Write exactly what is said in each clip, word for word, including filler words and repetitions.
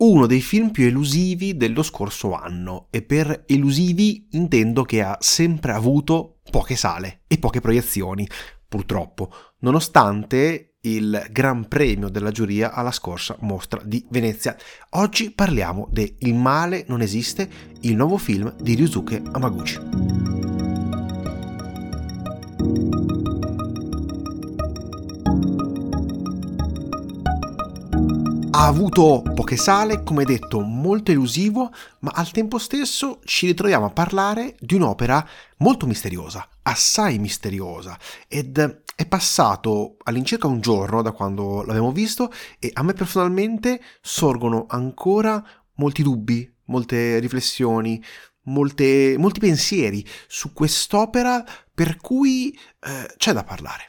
uno dei film più elusivi dello scorso anno, e per elusivi intendo che ha sempre avuto poche sale e poche proiezioni, purtroppo, nonostante il Gran Premio della giuria alla scorsa Mostra di Venezia. Oggi parliamo de Il male non esiste, il nuovo film di Ryusuke Hamaguchi. Ha avuto poche sale, come detto, molto elusivo, ma al tempo stesso ci ritroviamo a parlare di un'opera molto misteriosa, assai misteriosa, ed è passato all'incirca un giorno da quando l'abbiamo visto e a me personalmente sorgono ancora molti dubbi, molte riflessioni, molte, molti pensieri su quest'opera per cui eh, c'è da parlare.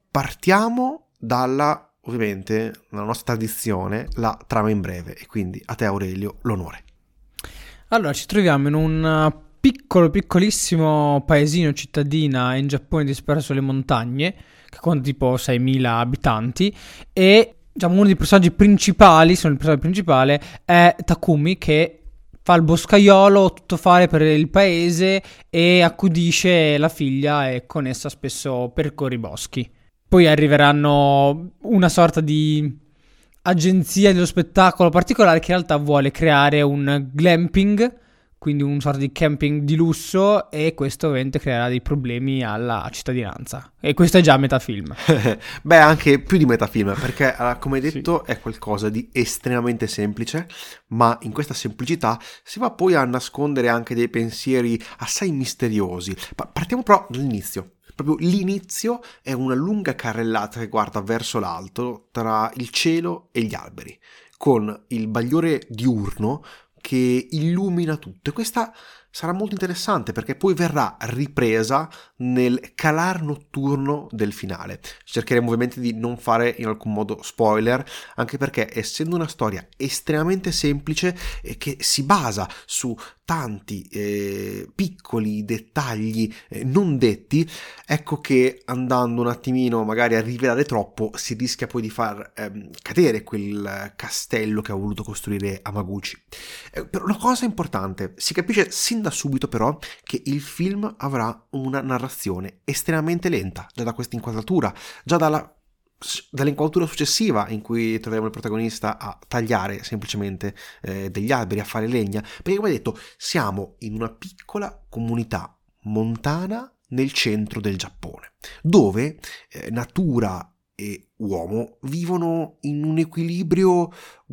Partiamo dalla... Ovviamente, nella nostra tradizione, la trama in breve, e quindi a te Aurelio l'onore. Allora, ci troviamo in un piccolo, piccolissimo paesino cittadina in Giappone disperso sulle montagne, che conta tipo seimila abitanti, e diciamo uno dei personaggi principali, sono il personaggio principale, è Takumi, che fa il boscaiolo, tutto fare per il paese e accudisce la figlia e con essa spesso percorre i boschi. Poi arriveranno una sorta di agenzia dello spettacolo particolare che in realtà vuole creare un glamping, quindi un sorta di camping di lusso, e questo ovviamente creerà dei problemi alla cittadinanza. E questo è già a metà film. Beh, anche più di metà film, perché come detto sì, è qualcosa di estremamente semplice, ma in questa semplicità si va poi a nascondere anche dei pensieri assai misteriosi. Partiamo però dall'inizio. Proprio l'inizio è una lunga carrellata che guarda verso l'alto tra il cielo e gli alberi, con il bagliore diurno che illumina tutto. E questa sarà molto interessante perché poi verrà ripresa nel calar notturno del finale. Cercheremo ovviamente di non fare in alcun modo spoiler, anche perché essendo una storia estremamente semplice e che si basa su tanti eh, piccoli dettagli eh, non detti, ecco che andando un attimino magari a rivelare troppo si rischia poi di far ehm, cadere quel castello che ha voluto costruire Hamaguchi. Eh, però una cosa importante, si capisce sin da subito però che il film avrà una narrazione estremamente lenta, già da questa inquadratura, già dalla dall'inquadratura successiva in cui troviamo il protagonista a tagliare semplicemente eh, degli alberi, a fare legna, perché come detto siamo in una piccola comunità montana nel centro del Giappone, dove eh, natura e uomo vivono in un equilibrio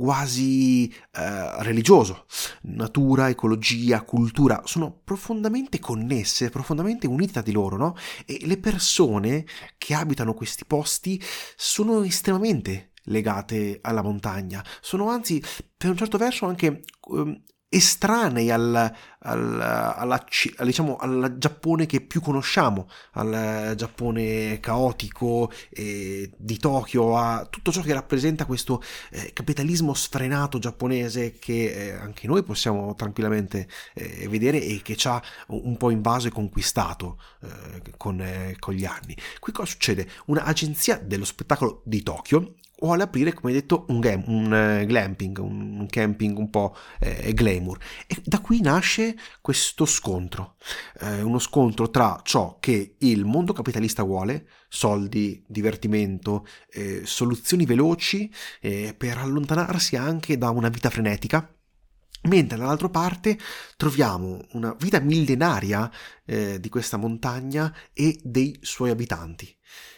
quasi eh, religioso. Natura, ecologia, cultura sono profondamente connesse, profondamente unite tra di loro, no? E le persone che abitano questi posti sono estremamente legate alla montagna, sono anzi per un certo verso anche um, estranei al, al, alla, diciamo, al Giappone che più conosciamo, al Giappone caotico eh, di Tokyo, a tutto ciò che rappresenta questo eh, capitalismo sfrenato giapponese che eh, anche noi possiamo tranquillamente eh, vedere e che ci ha un po' invaso e conquistato eh, con, eh, con gli anni. Qui cosa succede? Un'agenzia dello spettacolo di Tokyo vuole aprire, come detto, un, game, un uh, glamping, un, un camping un po' eh, glamour, e da qui nasce questo scontro, eh, uno scontro tra ciò che il mondo capitalista vuole, soldi, divertimento, eh, soluzioni veloci eh, per allontanarsi anche da una vita frenetica, mentre dall'altra parte troviamo una vita millenaria eh, di questa montagna e dei suoi abitanti,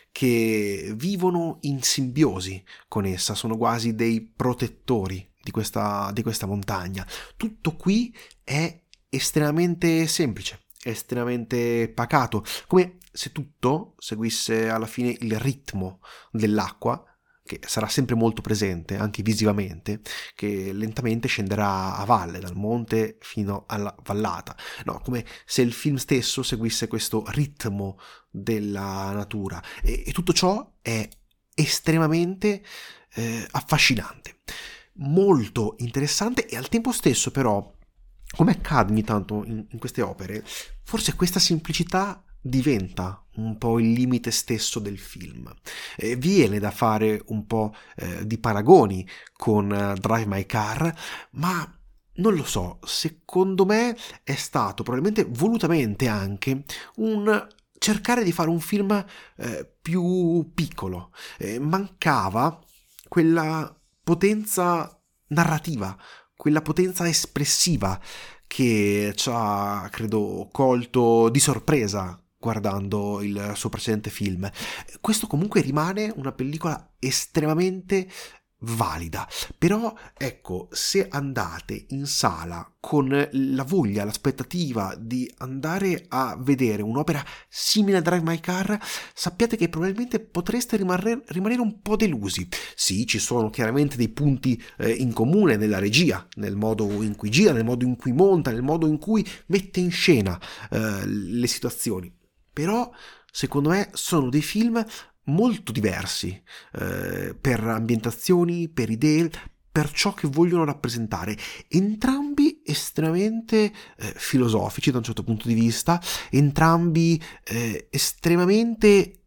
che vivono in simbiosi con essa, sono quasi dei protettori di questa, di questa montagna. Tutto qui è estremamente semplice, estremamente pacato, come se tutto seguisse alla fine il ritmo dell'acqua, che sarà sempre molto presente, anche visivamente, che lentamente scenderà a valle, dal monte fino alla vallata. No, come se il film stesso seguisse questo ritmo della natura. E, e tutto ciò è estremamente eh, affascinante, molto interessante, e al tempo stesso però, come accade ogni tanto in, in queste opere, forse questa semplicità diventa un po' il limite stesso del film. Eh, viene da fare un po' eh, di paragoni con uh, Drive My Car, ma non lo so, secondo me è stato probabilmente volutamente anche un cercare di fare un film eh, più piccolo. Eh, mancava quella potenza narrativa, quella potenza espressiva che ci ha, credo, colto di sorpresa guardando il suo precedente film. Questo comunque rimane una pellicola estremamente valida, però ecco, se andate in sala con la voglia, l'aspettativa di andare a vedere un'opera simile a Drive My Car, sappiate che probabilmente potreste rimanere, rimanere un po' delusi. Sì, ci sono chiaramente dei punti eh, in comune nella regia, nel modo in cui gira, nel modo in cui monta, nel modo in cui mette in scena eh, le situazioni, però secondo me sono dei film molto diversi eh, per ambientazioni, per idee, per ciò che vogliono rappresentare, entrambi estremamente eh, filosofici da un certo punto di vista, entrambi eh, estremamente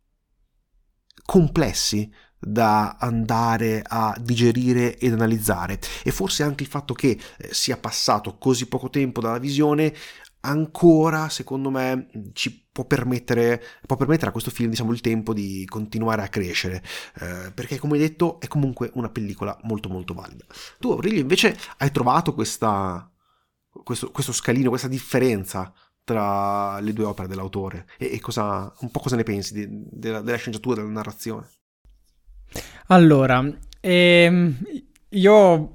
complessi da andare a digerire ed analizzare, e forse anche il fatto che eh, sia passato così poco tempo dalla visione ancora, secondo me, ci può permettere, può permettere a questo film, diciamo, il tempo di continuare a crescere, eh, perché, come hai detto, è comunque una pellicola molto molto valida. Tu, Aurelio, invece hai trovato questa, questo, questo scalino, questa differenza tra le due opere dell'autore, e, e cosa, un po' cosa ne pensi di, della, della sceneggiatura, della narrazione? Allora, ehm, io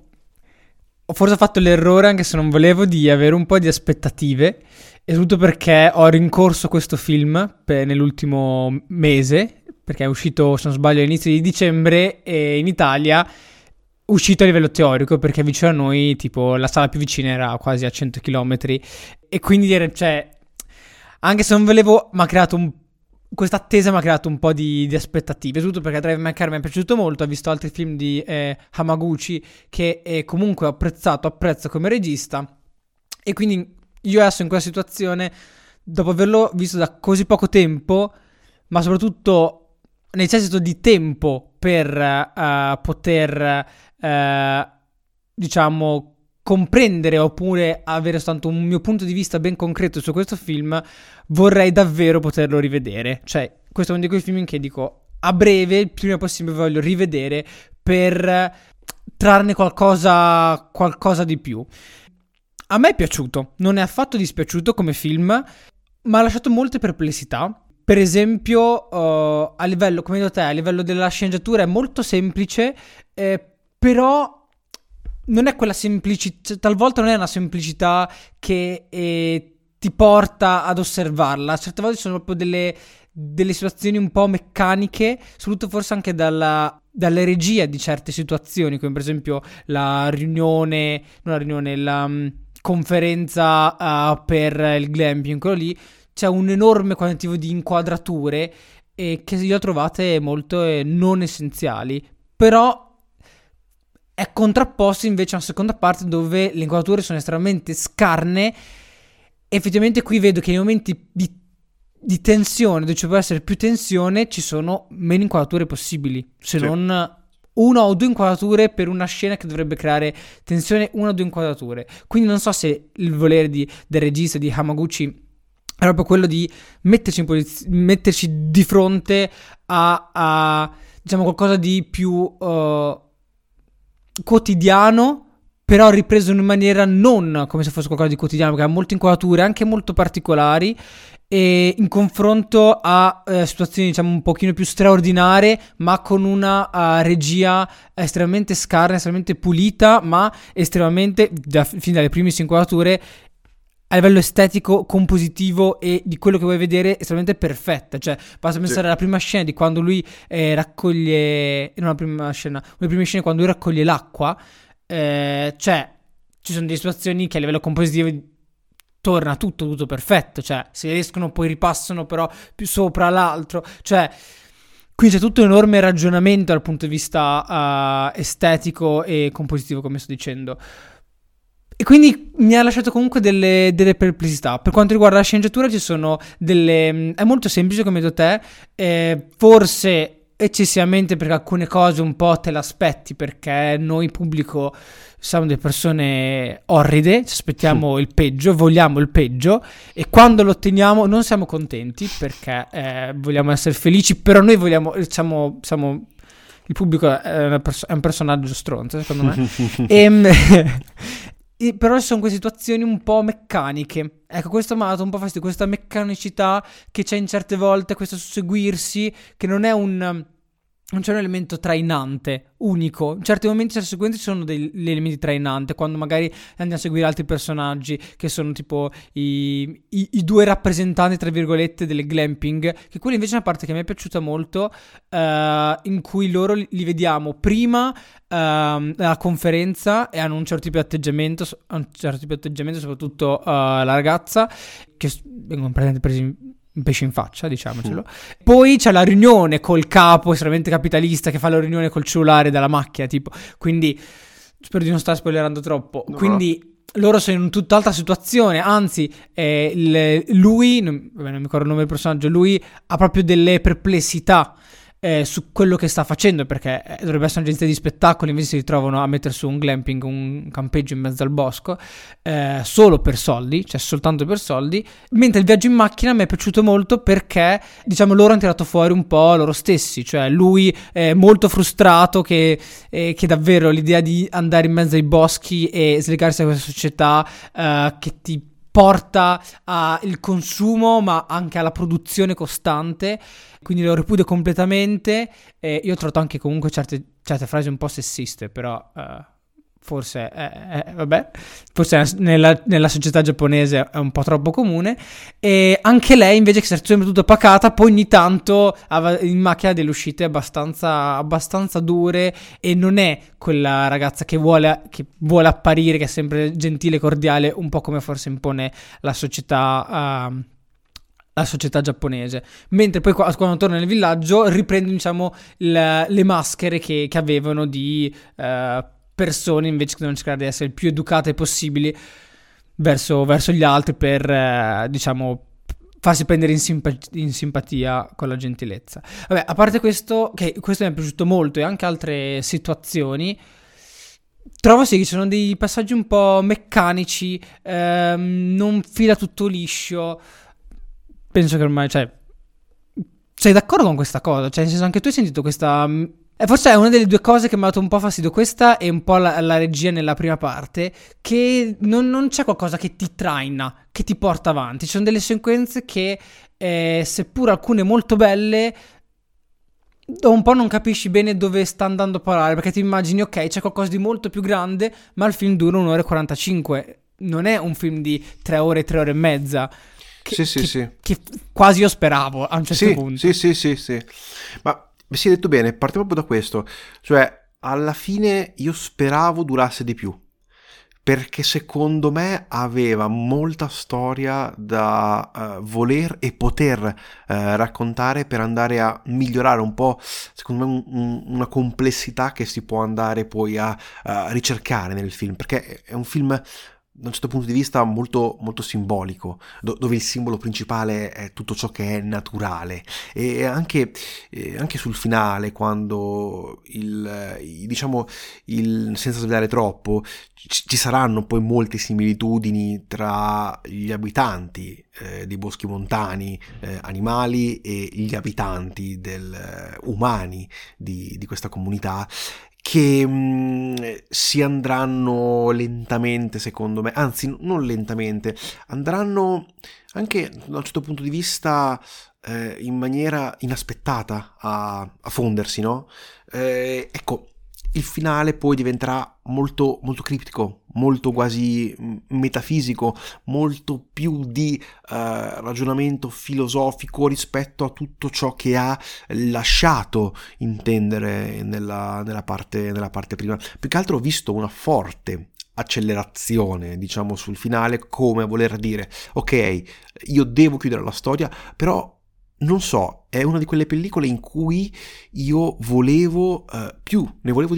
ho forse fatto l'errore, anche se non volevo, di avere un po' di aspettative, e tutto perché ho rincorso questo film per, nell'ultimo mese, perché è uscito, se non sbaglio, all'inizio di dicembre, e in Italia è uscito a livello teorico, perché vicino a noi, tipo, la sala più vicina era quasi a cento chilometri, e quindi, cioè, anche se non volevo, mi ha creato un questa attesa mi ha creato un po' di, di aspettative, tutto perché Drive My Car mi è piaciuto molto. Ho visto altri film di eh, Hamaguchi che eh, comunque ho apprezzato, apprezzo come regista, e quindi io adesso in quella situazione, dopo averlo visto da così poco tempo, ma soprattutto necessito di tempo per uh, poter uh, diciamo comprendere, oppure avere soltanto un mio punto di vista ben concreto su questo film, vorrei davvero poterlo rivedere. Cioè, questo è uno di quei film che dico, a breve, il prima possibile, voglio rivedere per trarne qualcosa, qualcosa di più. A me è piaciuto, non è affatto dispiaciuto come film, ma ha lasciato molte perplessità. Per esempio, uh, a livello, come hai detto te, a livello della sceneggiatura è molto semplice, eh, però non è quella semplicità, talvolta non è una semplicità che eh, ti porta ad osservarla. Certe volte sono proprio delle, delle situazioni un po' meccaniche, soprattutto forse anche dalla, dalla regia di certe situazioni, come per esempio la riunione, non la riunione, la um, conferenza uh, per il glamping, quello lì. C'è un enorme quantitativo di inquadrature e che io ho trovate molto eh, non essenziali, però è contrapposto invece a una seconda parte dove le inquadrature sono estremamente scarne. Effettivamente qui vedo che nei momenti di, di tensione, dove ci può essere più tensione, ci sono meno inquadrature possibili, se sì. non una o due inquadrature per una scena che dovrebbe creare tensione, una o due inquadrature. Quindi non so se il volere di, del regista di Hamaguchi è proprio quello di metterci, in posiz- metterci di fronte a, a diciamo qualcosa di più uh, quotidiano, però ripreso in maniera non come se fosse qualcosa di quotidiano, perché ha molte inquadrature anche molto particolari, e in confronto a eh, situazioni diciamo un pochino più straordinarie, ma con una uh, regia estremamente scarna, estremamente pulita, ma estremamente, da, fin dalle primissime inquadrature, a livello estetico, compositivo e di quello che vuoi vedere, estremamente perfetta. Cioè, basta pensare sì. alla prima scena di quando lui eh, raccoglie, non la prima scena, le prime scene quando lui raccoglie l'acqua, eh, cioè ci sono delle situazioni che a livello compositivo torna tutto tutto perfetto, cioè se riescono poi ripassano però più sopra l'altro, cioè qui c'è tutto un enorme ragionamento dal punto di vista uh, estetico e compositivo, come sto dicendo. E quindi mi ha lasciato comunque delle, delle perplessità. Per quanto riguarda la sceneggiatura ci sono delle... È molto semplice come ho detto te, eh, forse eccessivamente perché alcune cose un po' te l'aspetti, perché noi pubblico siamo delle persone orride, ci aspettiamo il peggio, vogliamo il peggio e quando lo otteniamo non siamo contenti perché eh, vogliamo essere felici, però noi vogliamo, siamo... siamo il pubblico è, una perso- è un personaggio stronzo secondo me. e, E però ci sono queste situazioni un po' meccaniche. Ecco, questo mi ha dato un po' fastidio, questa meccanicità che c'è in certe volte, questo susseguirsi, che non è un... non c'è un elemento trainante, unico. In certi momenti, in certe sequenze ci sono degli elementi trainanti, quando magari andiamo a seguire altri personaggi, che sono tipo i, i, i due rappresentanti, tra virgolette, del glamping, che quella invece è una parte che mi è piaciuta molto, uh, in cui loro li, li vediamo prima uh, alla conferenza e hanno un certo tipo di atteggiamento, un certo tipo di atteggiamento, soprattutto uh, la ragazza, che vengono praticamente presi un pesce in faccia, diciamocelo. Mm. Poi c'è la riunione col capo estremamente capitalista che fa la riunione col cellulare dalla macchina, tipo. Quindi spero di non stare spoilerando troppo. No. Quindi loro sono in tutt'altra situazione. Anzi, eh, il, lui, non, vabbè, non mi ricordo il nome del personaggio, lui ha proprio delle perplessità eh, su quello che sta facendo, perché eh, dovrebbe essere un'agenzia di spettacoli, invece si ritrovano a mettere su un glamping, un campeggio in mezzo al bosco, eh, solo per soldi, cioè soltanto per soldi. Mentre il viaggio in macchina mi è piaciuto molto perché, diciamo, loro hanno tirato fuori un po' loro stessi, cioè lui è molto frustrato che, eh, che davvero l'idea di andare in mezzo ai boschi e slegarsi da questa società eh, che ti porta al consumo ma anche alla produzione costante, quindi lo ripudio completamente. Eh, io ho trovato anche comunque certe, certe frasi un po' sessiste, però uh, forse eh, eh, vabbè, forse nella, nella società giapponese è un po' troppo comune. E anche lei invece, che si è sempre tutta pacata, poi ogni tanto in macchina delle uscite abbastanza, abbastanza dure, e non è quella ragazza che vuole, che vuole apparire, che è sempre gentile e cordiale, un po' come forse impone la società uh, la società giapponese. Mentre poi quando torna nel villaggio riprende, diciamo, le, le maschere che, che avevano di uh, persone invece che devono cercare di essere il più educate possibili verso, verso gli altri per uh, diciamo farsi prendere in, simpa- in simpatia con la gentilezza. Vabbè, a parte questo, che questo mi è piaciuto molto, e anche altre situazioni, trovo sì che ci sono dei passaggi un po' meccanici, ehm, non fila tutto liscio. Penso che ormai, cioè, sei d'accordo con questa cosa? Cioè, nel senso, anche tu hai sentito questa... Eh, forse è una delle due cose che mi ha dato un po' fastidio, questa e un po' la, la regia nella prima parte, che non, non c'è qualcosa che ti traina, che ti porta avanti. Ci sono delle sequenze che, eh, seppur alcune molto belle, dopo un po' non capisci bene dove sta andando a parare, perché ti immagini, ok, c'è qualcosa di molto più grande, ma il film dura un'ora e quarantacinque. Non è un film di tre ore, tre ore e mezza. Che, sì, sì, che, sì. Che quasi io speravo a un certo sì, punto. Sì, sì, sì, sì. Ma si è detto bene, partiamo proprio da questo. Cioè, alla fine io speravo durasse di più, perché secondo me aveva molta storia da uh, voler e poter uh, raccontare, per andare a migliorare un po', secondo me, un, un, una complessità che si può andare poi a, a ricercare nel film, perché è un film, da un certo punto di vista, molto, molto simbolico, do- dove il simbolo principale è tutto ciò che è naturale. E anche, eh, anche sul finale, quando il, il diciamo il, senza svelare troppo, ci, ci saranno poi molte similitudini tra gli abitanti eh, dei boschi montani eh, animali e gli abitanti del, eh, umani di, di questa comunità, che mh, si andranno lentamente, secondo me, anzi non lentamente, andranno anche da un certo punto di vista eh, in maniera inaspettata a, a fondersi, no? Eh, ecco, il finale poi diventerà molto, molto criptico, molto quasi metafisico, molto più di uh, ragionamento filosofico rispetto a tutto ciò che ha lasciato intendere nella, nella, parte, nella parte prima. Più che altro ho visto una forte accelerazione, diciamo, sul finale, come a voler dire, ok, io devo chiudere la storia, però non so, è una di quelle pellicole in cui io volevo uh, più, ne volevo di più.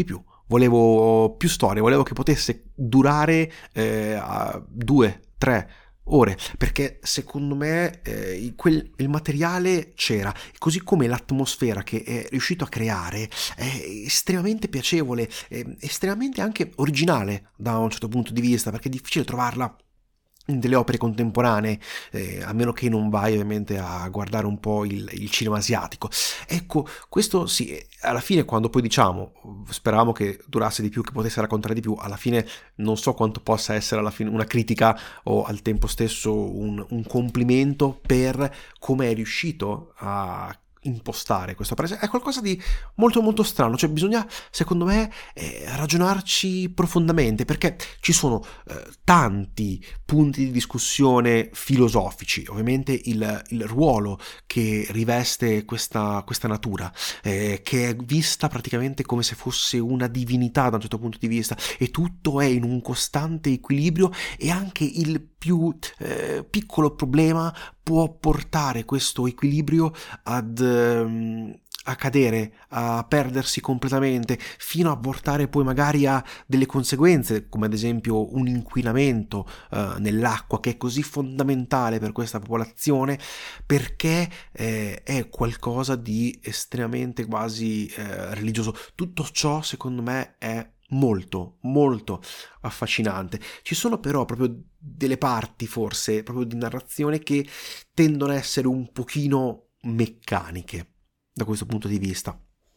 volevo più storie, volevo che potesse durare eh, due, tre ore, perché secondo me eh, quel, il materiale c'era, così come l'atmosfera che è riuscito a creare è estremamente piacevole, è estremamente anche originale da un certo punto di vista, perché è difficile trovarla in delle opere contemporanee, eh, a meno che non vai ovviamente a guardare un po' il, il cinema asiatico. Ecco, questo sì, alla fine quando poi diciamo, speravamo che durasse di più, che potesse raccontare di più, alla fine non so quanto possa essere alla fine una critica o al tempo stesso un, un complimento per come è riuscito a impostare questa presa. È qualcosa di molto molto strano, cioè bisogna secondo me eh, ragionarci profondamente, perché ci sono eh, tanti punti di discussione filosofici, ovviamente il, il ruolo che riveste questa, questa natura eh, che è vista praticamente come se fosse una divinità da un certo punto di vista, e tutto è in un costante equilibrio, e anche il più eh, piccolo problema può portare questo equilibrio ad ehm, a cadere, a perdersi completamente, fino a portare poi magari a delle conseguenze, come ad esempio un inquinamento eh, nell'acqua, che è così fondamentale per questa popolazione, perché eh, è qualcosa di estremamente quasi eh, religioso. Tutto ciò secondo me è molto molto affascinante. Ci sono però proprio delle parti forse proprio di narrazione che tendono a essere un pochino meccaniche da questo punto di vista,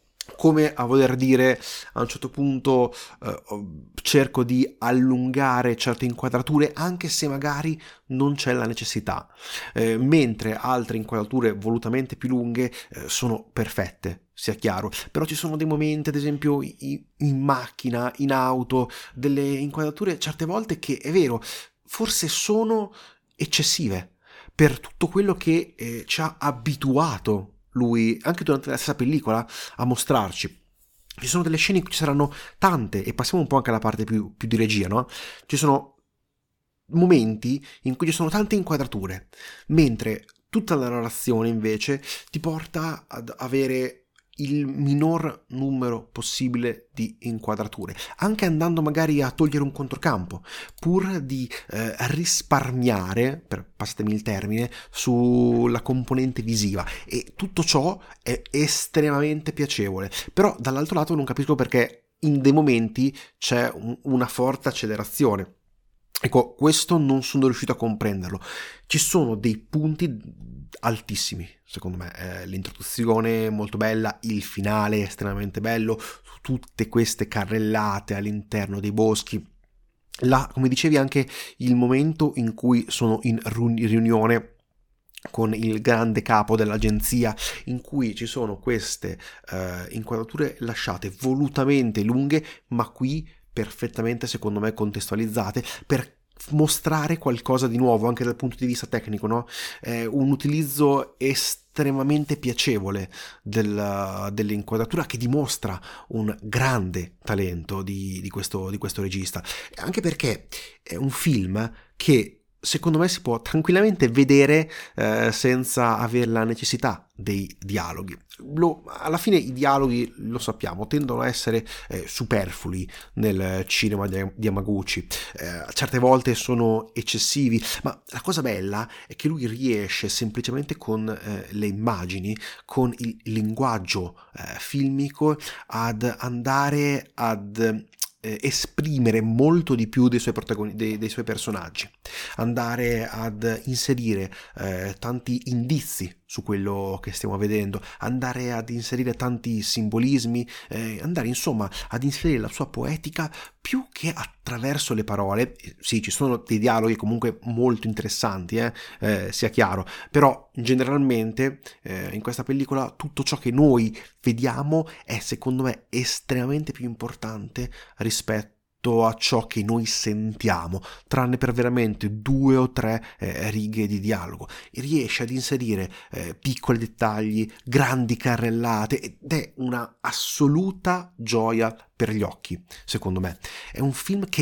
come a voler dire a un certo punto eh, cerco di allungare certe inquadrature anche se magari non c'è la necessità, eh, mentre altre inquadrature volutamente più lunghe eh, sono perfette, sia chiaro. Però ci sono dei momenti, ad esempio in, in macchina, in auto, delle inquadrature certe volte che è vero, forse sono eccessive per tutto quello che eh, ci ha abituato lui, anche durante la stessa pellicola, a mostrarci. Ci sono delle scene in cui ci saranno tante, e passiamo un po' anche alla parte più, più di regia, no? Ci sono momenti in cui ci sono tante inquadrature, mentre tutta la narrazione invece ti porta ad avere il minor numero possibile di inquadrature, anche andando magari a togliere un controcampo, pur di eh, risparmiare, per passatemi il termine, sulla componente visiva, e tutto ciò è estremamente piacevole. Però dall'altro lato non capisco perché in dei momenti c'è un, una forte accelerazione. Ecco, questo non sono riuscito a comprenderlo. Ci sono dei punti altissimi, secondo me, eh, l'introduzione è molto bella, il finale è estremamente bello, tutte queste carrellate all'interno dei boschi, là, come dicevi, anche il momento in cui sono in riunione con il grande capo dell'agenzia, in cui ci sono queste eh, inquadrature lasciate volutamente lunghe, ma qui perfettamente secondo me contestualizzate per mostrare qualcosa di nuovo anche dal punto di vista tecnico, no? Eh, un utilizzo estremamente piacevole del, dell'inquadratura, che dimostra un grande talento di, di, questo, di questo regista, anche perché è un film che secondo me si può tranquillamente vedere eh, senza avere la necessità dei dialoghi. Lo, alla fine i dialoghi, lo sappiamo, tendono a essere eh, superflui nel cinema di, di Yamaguchi, eh, certe volte sono eccessivi, ma la cosa bella è che lui riesce semplicemente con eh, le immagini, con il linguaggio eh, filmico, ad andare ad Eh, esprimere molto di più dei suoi, protagoni- dei, dei suoi personaggi, andare ad inserire eh, tanti indizi su quello che stiamo vedendo, andare ad inserire tanti simbolismi, eh, andare insomma ad inserire la sua poetica più che attraverso le parole. Sì, ci sono dei dialoghi comunque molto interessanti, eh, eh, sia chiaro, però generalmente eh, in questa pellicola tutto ciò che noi vediamo è secondo me estremamente più importante rispetto a ciò che noi sentiamo, tranne per veramente due o tre eh, righe di dialogo. E riesce ad inserire eh, piccoli dettagli, grandi carrellate, ed è una assoluta gioia per gli occhi, secondo me. È un film che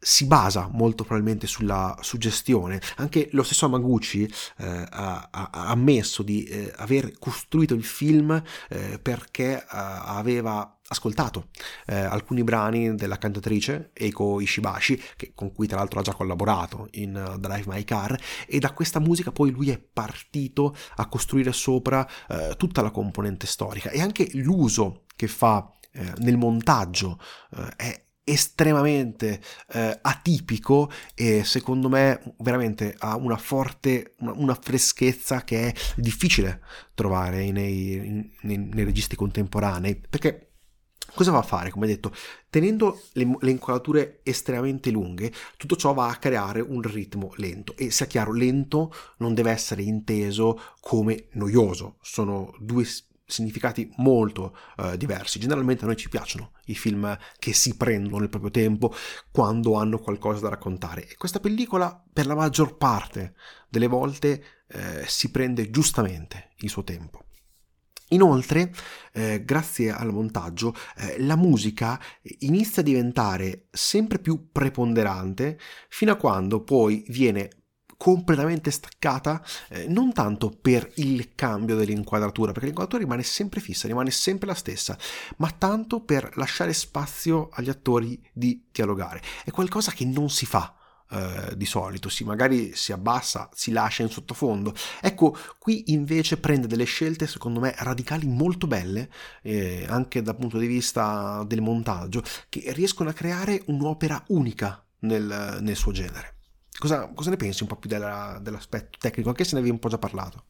si basa molto probabilmente sulla suggestione. Anche lo stesso Hamaguchi eh, ha, ha, ha ammesso di eh, aver costruito il film eh, perché eh, aveva ascoltato eh, alcuni brani della cantatrice Eiko Ishibashi, che, con cui tra l'altro ha già collaborato in uh, Drive My Car, e da questa musica poi lui è partito a costruire sopra eh, tutta la componente storica, e anche l'uso che fa eh, nel montaggio eh, è estremamente eh, atipico, e secondo me veramente ha una forte una, una freschezza che è difficile trovare nei, nei, nei registi contemporanei, perché cosa va a fare? Come detto, tenendo le, le inquadrature estremamente lunghe, tutto ciò va a creare un ritmo lento, e sia chiaro, lento non deve essere inteso come noioso, sono due significati molto uh, diversi. Generalmente a noi ci piacciono i film che si prendono il proprio tempo quando hanno qualcosa da raccontare, e questa pellicola per la maggior parte delle volte eh, si prende giustamente il suo tempo. Inoltre, eh, grazie al montaggio, eh, la musica inizia a diventare sempre più preponderante, fino a quando poi viene completamente staccata, eh, non tanto per il cambio dell'inquadratura, perché l'inquadratura rimane sempre fissa, rimane sempre la stessa, ma tanto per lasciare spazio agli attori di dialogare. È qualcosa che non si fa eh, di solito, si magari si abbassa, si lascia in sottofondo. Ecco, qui invece prende delle scelte secondo me radicali molto belle, eh, anche dal punto di vista del montaggio, che riescono a creare un'opera unica nel, nel suo genere. Cosa, cosa ne pensi un po' più della, dell'aspetto tecnico? Anche se ne avevi un po' già parlato.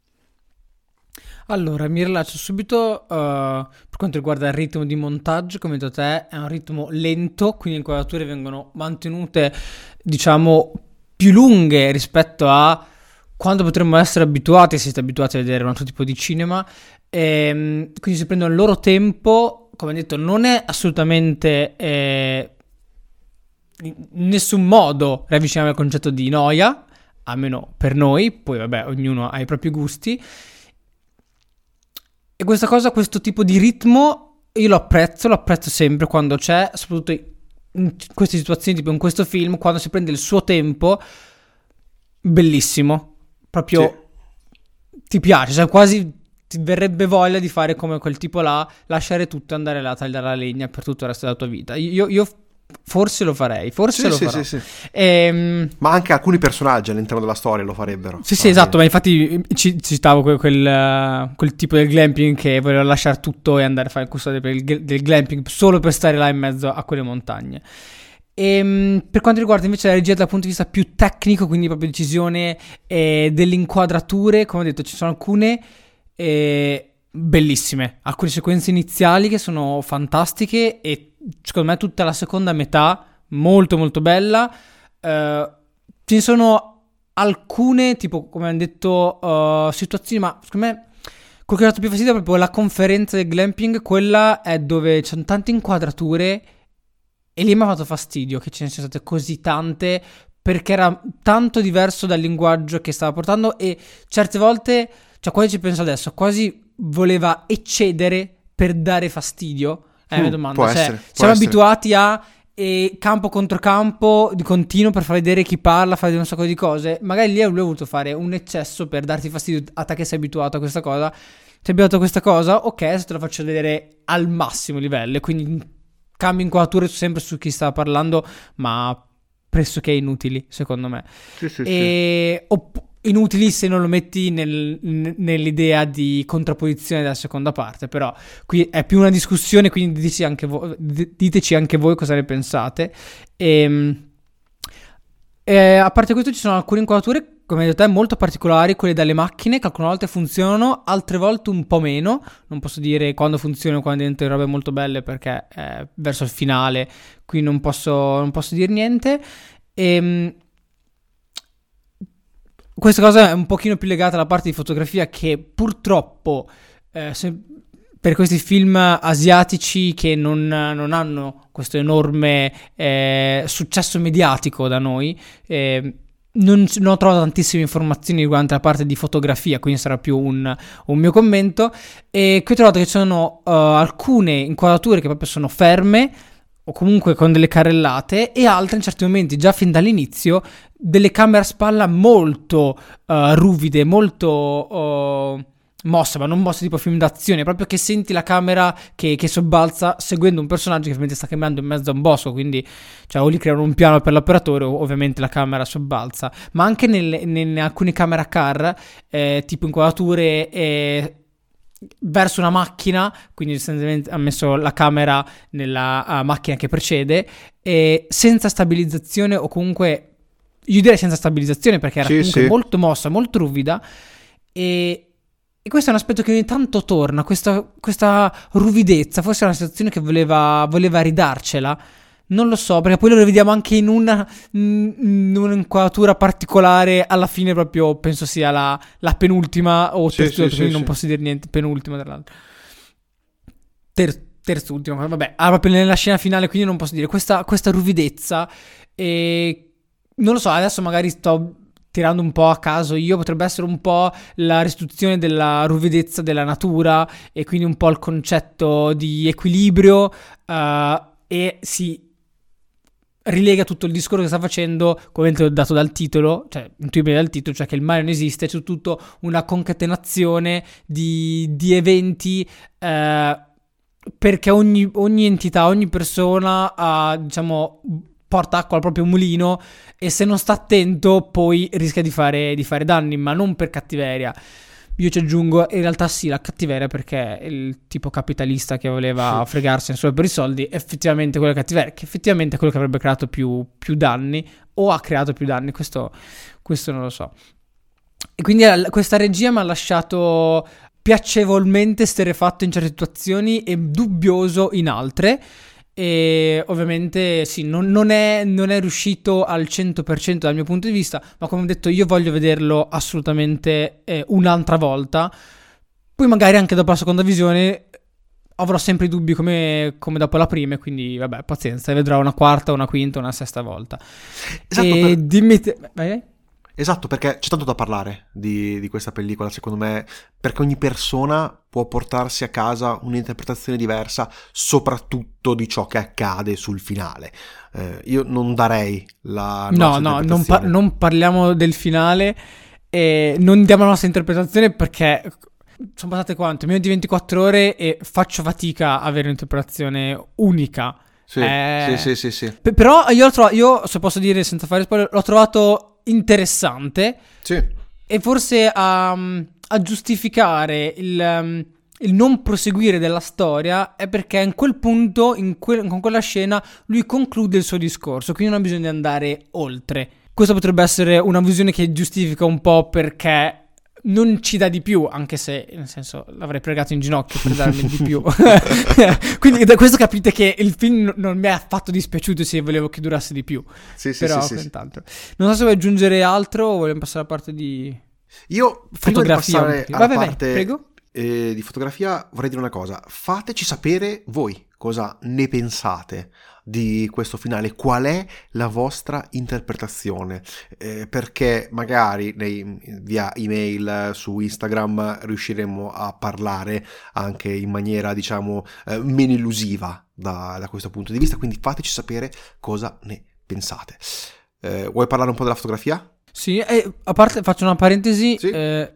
Allora, mi rilascio subito uh, per quanto riguarda il ritmo di montaggio. Come detto te, è un ritmo lento, quindi le inquadrature vengono mantenute, diciamo, più lunghe rispetto a quando potremmo essere abituati, se siete abituati a vedere un altro tipo di cinema, e quindi si prendono il loro tempo. Come detto, non è assolutamente... Eh, in nessun modo riavviciniamo al concetto di noia, almeno per noi, poi vabbè, ognuno ha i propri gusti, e questa cosa, questo tipo di ritmo io lo apprezzo, lo apprezzo sempre quando c'è, soprattutto in queste situazioni, tipo in questo film, quando si prende il suo tempo. Bellissimo, proprio sì. Ti piace, cioè quasi ti verrebbe voglia di fare come quel tipo là, lasciare tutto e andare là a tagliare la legna per tutto il resto della tua vita. Io, io forse lo farei, forse sì, lo sì, farò. sì, sì. Ehm... Ma anche alcuni personaggi all'interno della storia lo farebbero. Sì, sì, ah, esatto, ma infatti ci, citavo quel, quel, quel tipo del glamping che voleva lasciare tutto e andare a fare il custode per il, del glamping solo per stare là in mezzo a quelle montagne. E, per quanto riguarda invece la regia dal punto di vista più tecnico, quindi proprio decisione eh, delle inquadrature, come ho detto, ci sono alcune... Eh, bellissime, alcune sequenze iniziali che sono fantastiche, e secondo me tutta la seconda metà molto molto bella. Uh, ce ne sono alcune, tipo come hanno detto, uh, situazioni, ma secondo me quello che ha dato più fastidio è proprio la conferenza del glamping. Quella è dove c'è tante inquadrature e lì mi ha fatto fastidio che ce ne siano state così tante, perché era tanto diverso dal linguaggio che stava portando, e certe volte, cioè quasi ci penso adesso, quasi voleva eccedere per dare fastidio. È una mm, domanda. Può cioè, essere, può siamo essere. abituati a eh, campo contro campo di continuo per far vedere chi parla, fare un sacco di cose. Magari lì lui ha voluto fare un eccesso per darti fastidio a te che sei abituato a questa cosa. Sei abituato a questa cosa? Ok, se te la faccio vedere al massimo livello, e quindi cambio inquadrature sempre su chi stava parlando, ma pressoché inutili, secondo me. Sì, sì, e sì. Opp- inutili se non lo metti nel, n- nell'idea di contrapposizione della seconda parte, però qui è più una discussione, quindi diteci anche, vo- d- diteci anche voi cosa ne pensate. E, e a parte questo ci sono alcune inquadrature, come hai detto te, molto particolari, quelle dalle macchine, che alcune volte funzionano, altre volte un po' meno. Non posso dire quando funzionano, quando diventano robe molto belle, perché è verso il finale, qui non posso, non posso dire niente. E questa cosa è un pochino più legata alla parte di fotografia, che purtroppo eh, se, per questi film asiatici che non, non hanno questo enorme eh, successo mediatico da noi, eh, non, non ho trovato tantissime informazioni riguardo la parte di fotografia, quindi sarà più un, un mio commento. E qui ho trovato che ci sono uh, alcune inquadrature che proprio sono ferme, o comunque con delle carrellate, e altre in certi momenti, già fin dall'inizio, delle camere a spalla molto uh, ruvide, molto uh, mosse, ma non mosse tipo film d'azione, proprio che senti la camera che, che sobbalza seguendo un personaggio che ovviamente sta camminando in mezzo a un bosco, quindi cioè o lì creano un piano per l'operatore o ovviamente la camera sobbalza, ma anche nelle, in alcune camera car, eh, tipo inquadrature eh, verso una macchina, quindi ha messo la camera nella uh, macchina che precede, e senza stabilizzazione, o comunque io direi senza stabilizzazione, perché era sì, comunque sì. molto mossa, molto ruvida, e E questo è un aspetto che ogni tanto torna, questa, questa ruvidezza, forse è una situazione che voleva, voleva ridarcela, non lo so, perché poi lo rivediamo anche in una in un'inquadratura particolare, alla fine proprio, penso sia la, la penultima, o sì, terzultima, sì, quindi sì, non sì. posso dire niente, penultima tra l'altro. Ter, terzultima, vabbè, ah, proprio nella scena finale, quindi non posso dire, questa, questa ruvidezza, e non lo so, adesso magari sto tirando un po' a caso io, potrebbe essere un po' la restituzione della ruvidezza della natura, e quindi un po' il concetto di equilibrio, uh, e si rilega tutto il discorso che sta facendo, come ho dato dal titolo, cioè intuibile dal titolo, cioè che il male non esiste, c'è tutto una concatenazione di, di eventi, uh, perché ogni, ogni entità, ogni persona ha, diciamo, porta acqua al proprio mulino, e se non sta attento poi rischia di fare, di fare danni, ma non per cattiveria. Io ci aggiungo, in realtà sì, la cattiveria, perché il tipo capitalista che voleva fregarsene solo per i soldi, effettivamente quella cattiveria, che effettivamente è quello che avrebbe creato più, più danni, o ha creato più danni, questo, questo non lo so. E quindi questa regia mi ha lasciato piacevolmente esterrefatto in certe situazioni e dubbioso in altre. E ovviamente sì, non, non, è, non è riuscito al cento per cento dal mio punto di vista, ma come ho detto io voglio vederlo assolutamente eh, un'altra volta. Poi magari anche dopo la seconda visione avrò sempre i dubbi come, come dopo la prima, quindi vabbè, pazienza, vedrò una quarta, una quinta, una sesta volta. Esatto, e per... dimmi te... vai, vai. Esatto, perché c'è tanto da parlare di, di questa pellicola, secondo me, perché ogni persona può portarsi a casa un'interpretazione diversa, soprattutto di ciò che accade sul finale. Eh, io non darei la no, nostra no, non, par- non parliamo del finale, e non diamo la nostra interpretazione, perché sono passate quanto? Meno di ventiquattro ore e faccio fatica a avere un'interpretazione unica. Sì, eh... sì, sì, sì, sì. P- però io, l'ho trovato, io, se posso dire senza fare spoiler, l'ho trovato interessante, sì. E forse a, a giustificare il, um, il non proseguire della storia è perché in quel punto, in que- con quella scena, lui conclude il suo discorso, quindi non ha bisogno di andare oltre. Questa potrebbe essere una visione che giustifica un po' perché non ci dà di più, anche se, nel senso, l'avrei pregato in ginocchio per darmi di più. Quindi da questo capite che il film non mi è affatto dispiaciuto, se volevo che durasse di più. Sì, sì, però sì, sì, quant'altro. Non so se vuoi aggiungere altro o vogliamo passare alla parte di io fotografia. Prima di passare alla vai, vai, parte vai, prego. Eh, di fotografia vorrei dire una cosa: fateci sapere voi cosa ne pensate di questo finale, qual è la vostra interpretazione, eh, perché magari nei, via email, su Instagram, riusciremo a parlare anche in maniera, diciamo, eh, meno illusiva da, da questo punto di vista, quindi fateci sapere cosa ne pensate. Eh, vuoi parlare un po' della fotografia? Sì, e a parte faccio una parentesi, sì? eh,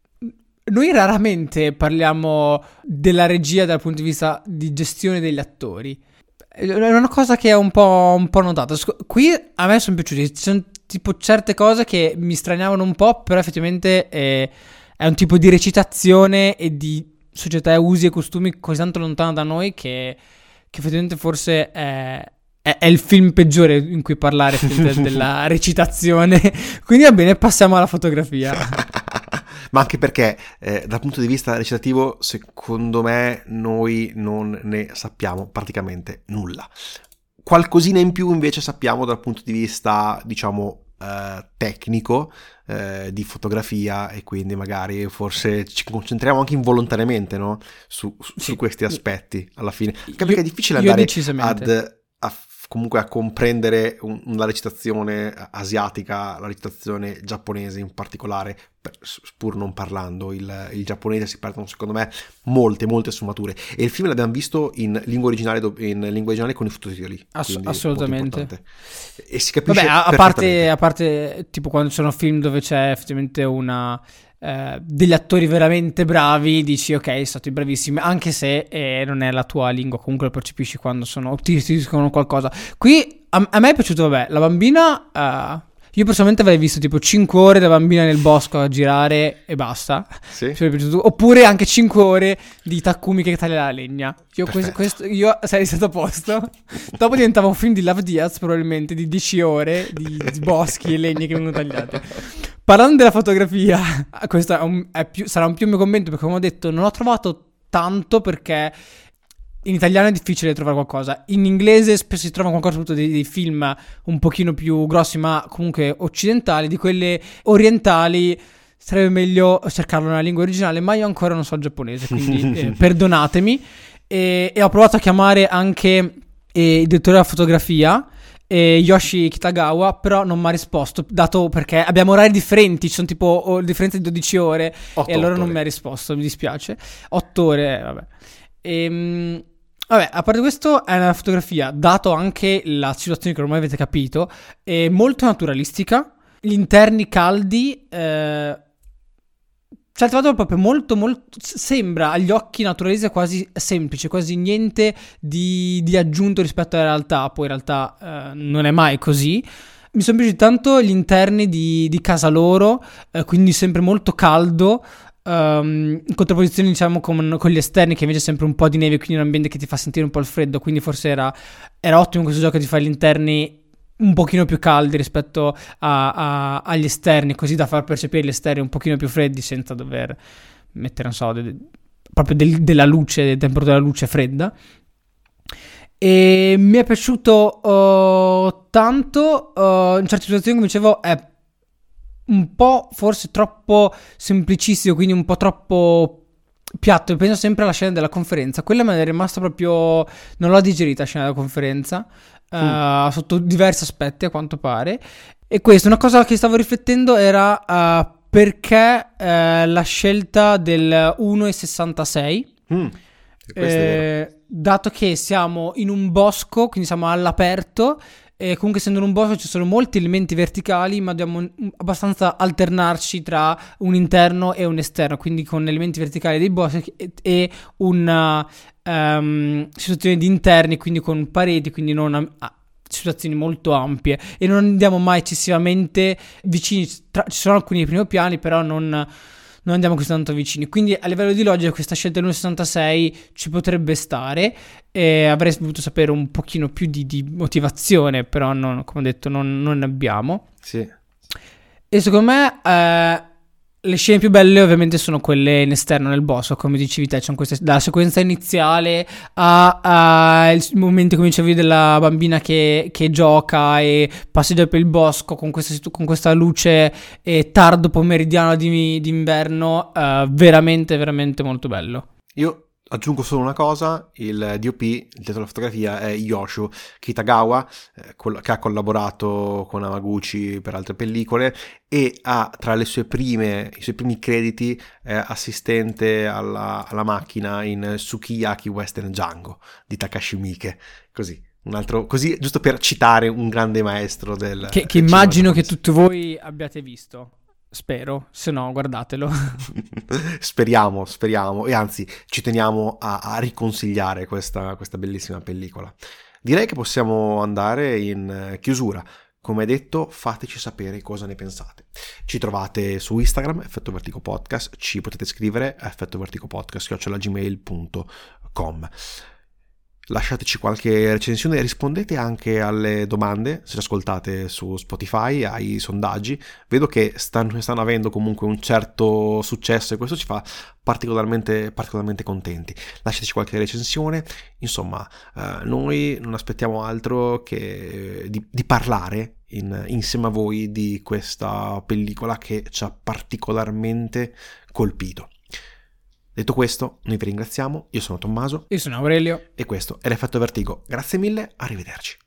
noi raramente parliamo della regia dal punto di vista di gestione degli attori. È una cosa che è un po', un po' notata. Qui a me sono piaciuti. Ci sono tipo certe cose che mi straniavano un po', però effettivamente è, è un tipo di recitazione e di società e usi e costumi così tanto lontano da noi che, che effettivamente forse è, è, è il film peggiore in cui parlare della recitazione. Quindi va bene, passiamo alla fotografia. Ma anche perché eh, dal punto di vista recitativo, secondo me, noi non ne sappiamo praticamente nulla. Qualcosina in più invece sappiamo dal punto di vista, diciamo, eh, tecnico, eh, di fotografia, e quindi magari forse ci concentriamo anche involontariamente, no? su, su, sì. su questi aspetti alla fine. Anche io, perché è difficile andare ad, a comunque a comprendere un, la recitazione asiatica, la recitazione giapponese in particolare, per, pur non parlando il, il giapponese, si perdono secondo me molte molte sfumature, e il film l'abbiamo visto in lingua originale, in lingua originale con i sottotitoli. Ass- assolutamente. E si capisce. Vabbè, a, a parte a parte tipo quando ci sono film dove c'è effettivamente una eh, degli attori veramente bravi, dici ok, sono stati bravissimi, anche se eh, non è la tua lingua, comunque lo percepisci quando sono ti dicono qualcosa. Qui a, a me è piaciuto, vabbè, la bambina uh, io personalmente avrei visto tipo cinque ore da bambina nel bosco a girare e basta. Sì. Oppure anche cinque ore di Takumi che taglia la legna. Io, questo, questo, io sarei stato a posto. Dopo diventava un film di Love Diaz probabilmente, di dieci ore di, di boschi e legni che vengono tagliate. Parlando della fotografia, questo è un, è più, sarà un più mio commento, perché come ho detto non ho trovato tanto, perché in italiano è difficile trovare qualcosa, in inglese spesso si trova qualcosa, soprattutto dei, dei film un pochino più grossi ma comunque occidentali. Di quelle orientali sarebbe meglio cercarlo nella lingua originale, ma io ancora non so il giapponese, quindi eh, perdonatemi. E, e ho provato a chiamare anche eh, il direttore della fotografia, eh, Yoshi Kitagawa, però non mi ha risposto, dato perché abbiamo orari differenti, ci sono tipo oh, differenze di dodici ore, e allora non mi ha risposto, mi dispiace. otto ore, vabbè. Ehm... Vabbè, a parte questo, è una fotografia, dato anche la situazione che ormai avete capito, è molto naturalistica, gli interni caldi, eh, certe volte proprio molto, molto, sembra agli occhi naturalista quasi semplice, quasi niente di, di aggiunto rispetto alla realtà, poi in realtà eh, non è mai così. Mi sono piaciuti tanto gli interni di, di casa loro, eh, quindi sempre molto caldo, Um, in contrapposizione diciamo con, con gli esterni, che invece è sempre un po' di neve, quindi un ambiente che ti fa sentire un po' il freddo, quindi forse era, era ottimo questo gioco di fare gli interni un pochino più caldi rispetto a, a, agli esterni, così da far percepire gli esterni un pochino più freddi senza dover mettere, non so, de, de, proprio del, della luce, del tempo della luce fredda. E mi è piaciuto uh, tanto, uh, in certe situazioni, come dicevo, è un po' forse troppo semplicistico, quindi un po' troppo piatto. Penso sempre alla scena della conferenza, quella me ne è rimasta proprio, non l'ho digerita la scena della conferenza, mm. uh, sotto diversi aspetti a quanto pare. E questa, una cosa che stavo riflettendo era uh, perché uh, la scelta del uno virgola sessantasei, mm. eh, dato che siamo in un bosco, quindi siamo all'aperto. E comunque, essendo in un bosco, ci sono molti elementi verticali, ma dobbiamo abbastanza alternarci tra un interno e un esterno, quindi con elementi verticali dei boschi e, e una um, situazione di interni, quindi con pareti, quindi non a, situazioni molto ampie, e non andiamo mai eccessivamente vicini. Tra, ci sono alcuni primi piani, però non... non andiamo così tanto vicini, quindi a livello di logica questa scelta dell'uno virgola sessantasei ci potrebbe stare, e avrei voluto sapere un pochino più di, di motivazione, però non, come ho detto non, non ne abbiamo. Sì. E secondo me eh, le scene più belle ovviamente sono quelle in esterno nel bosco, come dicevi te, c'è questa, dalla sequenza iniziale a, a il momento, come dicevi, della bambina che, che gioca e passeggia per il bosco con questa, con questa luce eh, tardo pomeridiano di, d'inverno, eh, veramente veramente molto bello. Io aggiungo solo una cosa: il D O P, il direttore della fotografia, è Yoshio Kitagawa, eh, col- che ha collaborato con Hamaguchi per altre pellicole, e ha tra le sue prime, i suoi primi crediti eh, assistente alla, alla macchina in Sukiyaki Western Django di Takashi Miike, così. Un altro, così, giusto per citare un grande maestro del che, che del immagino che tutti voi abbiate visto. Spero, se no guardatelo. Speriamo, speriamo, e anzi ci teniamo a, a riconsigliare questa, questa bellissima pellicola. Direi che possiamo andare in chiusura. Come detto, fateci sapere cosa ne pensate. Ci trovate su Instagram, Effetto Vertigo Podcast, ci potete scrivere a effettoverticopodcast chiocciola gmail punto com. Lasciateci qualche recensione, rispondete anche alle domande se ci ascoltate su Spotify, ai sondaggi. Vedo che stanno, stanno avendo comunque un certo successo e questo ci fa particolarmente, particolarmente contenti. Lasciateci qualche recensione. Insomma, eh, noi non aspettiamo altro che di, di parlare in, insieme a voi di questa pellicola che ci ha particolarmente colpito. Detto questo, noi vi ringraziamo. Io sono Tommaso. Io sono Aurelio. E questo è l'Effetto Vertigo. Grazie mille, arrivederci.